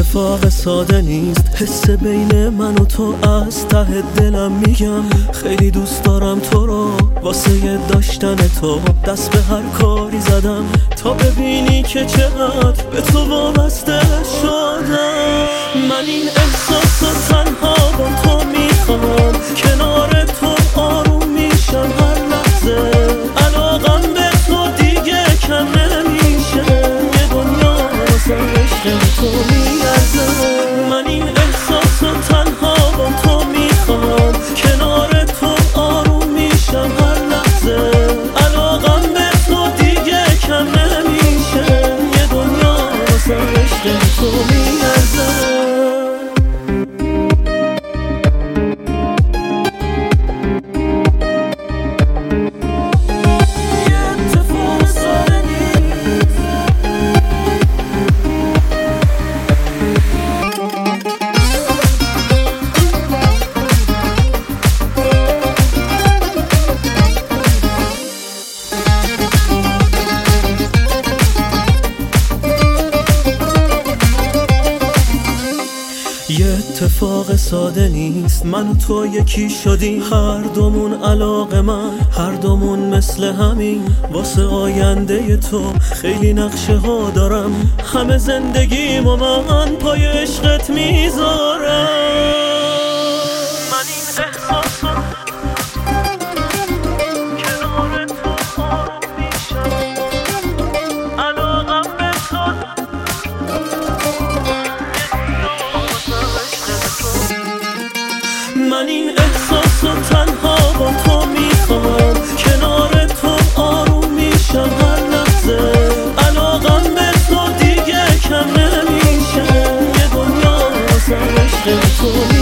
اتفاق ساده نیست، حس بین من و تو از ته دلم میگم خیلی دوست دارم تو رو، واسه داشتن تو دست به هر کاری زدم تا ببینی که چقدر به تو وابسته شدم. من این احساس رو تنها با تو میخوام، کنار تو آروم میشم هر لحظه، علاقم به تو دیگه کم نمیشه، یه دنیا واسه عشق تو میارزه. من این احساس رو تنها با تو میخوام، کنار تو آروم میشم هر لحظه، علاقم به تو دیگه کم نمیشه، یه دنیا واسه عشق تو میارزه. یه اتفاق ساده نیست، من و تو یکی شدیم، هر دومون علاقه من، هر دومون مثل همین، واسه آینده تو خیلی نقشه ها دارم، همه زندگیمو من پای عشقت میذارم. من این احساس رو کنار تو آروم میشم، علاقم به تو من این احساس رو تنها با تو میخوام، کنار تو آروم میشم هر لحظه، علاقم به تو دیگه کم نمیشه، یه دنیا واسه عشق تو